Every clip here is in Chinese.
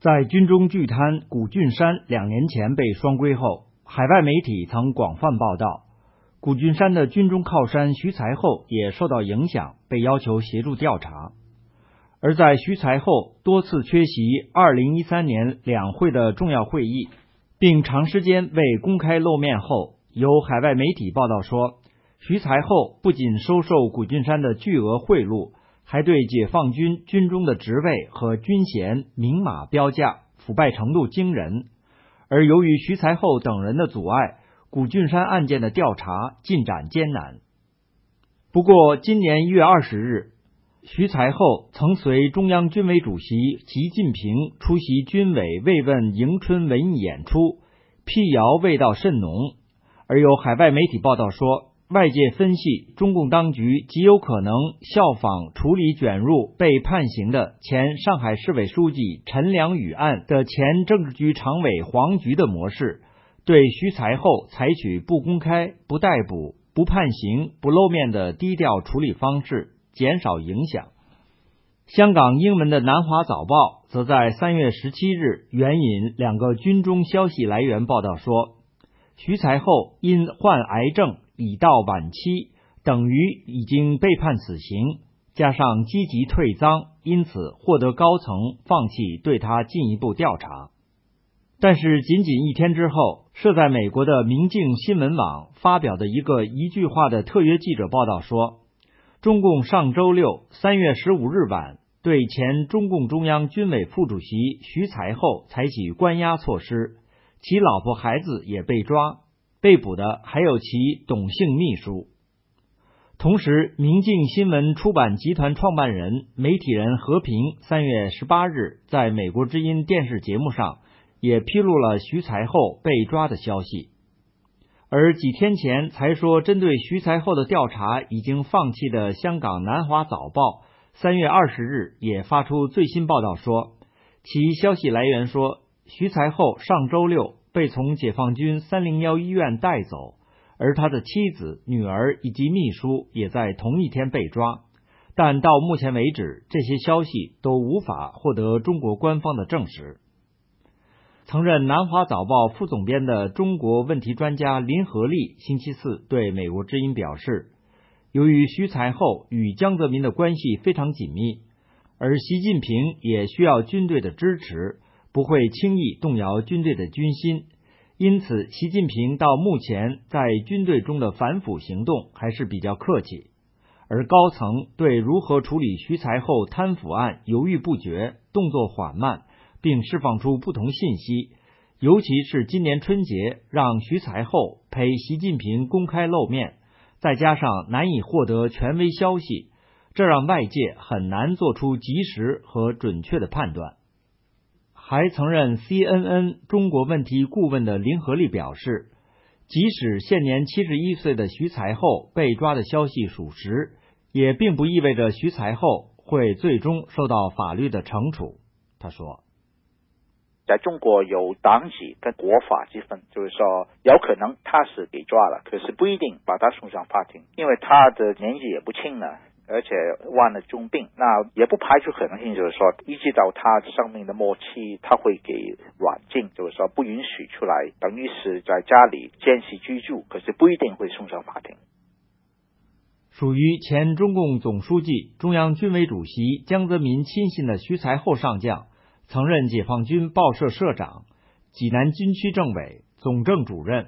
在军中巨贪谷俊山2年前被双规后，海外媒体曾广泛报道，谷俊山的军中靠山徐才厚也受到影响，被要求协助调查。而在徐才厚多次缺席2013年两会的重要会议，并长时间未公开露面后，有海外媒体报道说，徐才厚不仅收受谷俊山的巨额贿赂，还对解放军军中的职位和军衔明码标价，腐败程度惊人。而由于徐才厚等人的阻碍，谷俊山案件的调查进展艰难。不过今年1月20日，徐才厚曾随中央军委主席习近平出席军委慰问迎春文艺演出，辟谣味道甚浓。而有海外媒体报道说，外界分析中共当局极有可能效仿处理卷入被判刑的前上海市委书记陈良宇案的前政治局常委黄菊的模式，对徐才厚采取不公开、不逮捕、不判刑、不露面的低调处理方式，减少影响。香港英文的南华早报则在3月17日援引2个军中消息来源报道说，徐才厚因患癌症已到晚期，等于已经被判死刑，加上积极退赃，因此获得高层放弃对他进一步调查。但是仅仅1天之后，设在美国的明镜新闻网发表的一个一句话的特约记者报道说，中共上周六3月15日晚对前中共中央军委副主席徐才厚采取关押措施，其老婆孩子也被抓，被捕的还有其董姓秘书。同时，明镜新闻出版集团创办人、媒体人何平3月18日在美国之音电视节目上也披露了徐才厚被抓的消息。而几天前才说针对徐才厚的调查已经放弃的香港南华早报3月20日也发出最新报道说，其消息来源说，徐才厚上周六被从解放军301医院带走，而他的妻子、女儿以及秘书也在同一天被抓，但到目前为止，这些消息都无法获得中国官方的证实。曾任南华早报副总编的中国问题专家林和利星期四对美国之音表示，由于徐才厚与江泽民的关系非常紧密，而习近平也需要军队的支持，不会轻易动摇军队的军心，因此习近平到目前在军队中的反腐行动还是比较客气，而高层对如何处理徐才厚贪腐案犹豫不决，动作缓慢，并释放出不同信息，尤其是今年春节让徐才厚陪习近平公开露面，再加上难以获得权威消息，这让外界很难做出及时和准确的判断。还曾任 CNN 中国问题顾问的林和利表示，即使现年71岁的徐才厚被抓的消息属实，也并不意味着徐才厚会最终受到法律的惩处。他说， 在中国有党纪跟国法之分，就是说有可能他是给抓了，可是不一定把他送上法庭，因为他的年纪也不轻了，而且患了重病，那也不排除可能性，就是说一直到他生命的末期，他会给软禁，就是说不允许出来，等于是在家里监视居住，可是不一定会送上法庭。 属于前中共总书记、中央军委主席江泽民亲信的徐才厚上将，曾任解放军报社社长、济南军区政委、总政主任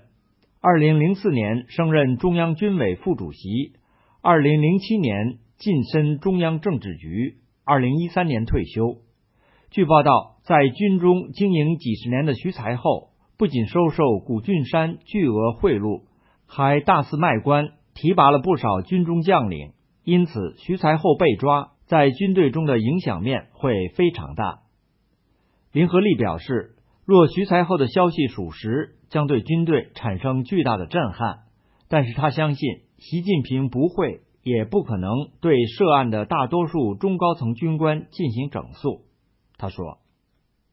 ，2004年升任中央军委副主席，2007年晋升中央政治局，2013年退休。据报道，在军中经营几十年的徐才厚，不仅收受谷俊山巨额贿赂，还大肆卖官，提拔了不少军中将领，因此徐才厚被抓，在军队中的影响面会非常大。林和利表示，若徐才厚的消息属实，将对军队产生巨大的震撼，但是他相信习近平不会也不可能对涉案的大多数中高层军官进行整肃。他说， 其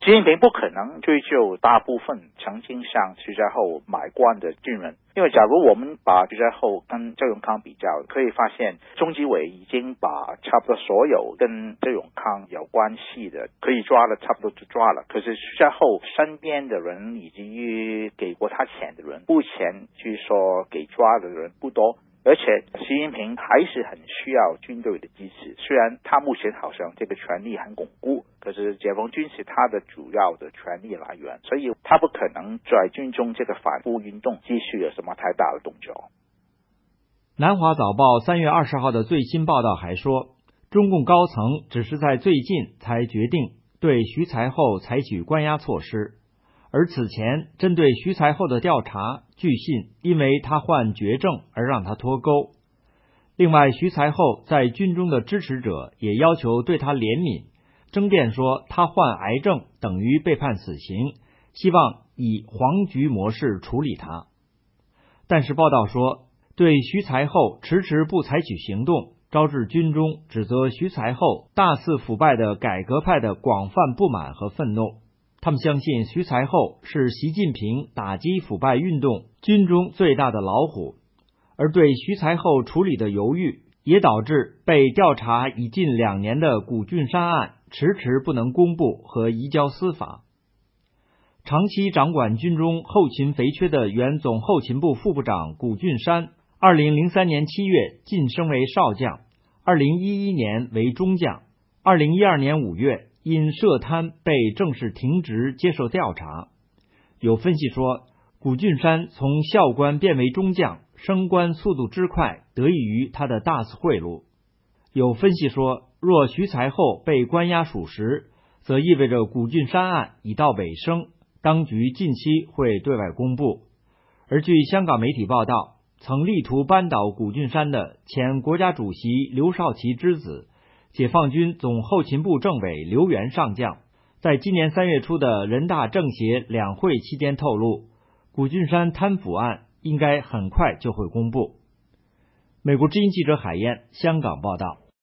习近平不可能追究大部分曾经向徐才厚买官的军人，因为假如我们把徐才厚跟周永康比较，可以发现中纪委已经把差不多所有跟周永康有关系的可以抓的差不多就抓了，可是徐才厚身边的人以及于给过他钱的人，目前据说给抓的人不多。而且习近平还是很需要军队的支持，虽然他目前好像这个权力很巩固，可是解放军是他的主要的权力来源，所以他不可能在军中这个反腐运动继续有什么太大的动作。 南华早报3月20号的最新报道还说，中共高层只是在最近才决定对徐才厚采取关押措施，而此前针对徐才厚的调查，据信因为他患绝症而让他脱钩。另外，徐才厚在军中的支持者也要求对他怜悯，争辩说他患癌症等于被判死刑，希望以黄局模式处理他。但是报道说，对徐才厚迟迟不采取行动，招致军中指责徐才厚大肆腐败的改革派的广泛不满和愤怒。他们相信徐才厚是习近平打击腐败运动军中最大的老虎，而对徐才厚处理的犹豫，也导致被调查已近2年的古俊山案迟迟不能公布和移交司法。长期掌管军中后勤肥缺的原总后勤部副部长古俊山，2003年7月晋升为少将，2011年为中将，2012年5月因涉贪被正式停职接受调查。有分析说，古俊山从校官变为中将，升官速度之快得益于他的大肆贿赂。有分析说，若徐才厚被关押属实，则意味着古俊山案已到尾声，当局近期会对外公布。而据香港媒体报道，曾力图扳倒古俊山的前国家主席刘少奇之子，解放军总后勤部政委刘源上将，在今年3月初的人大政协两会期间透露，古俊山贪腐案应该很快就会公布。美国之音记者海燕，香港报道。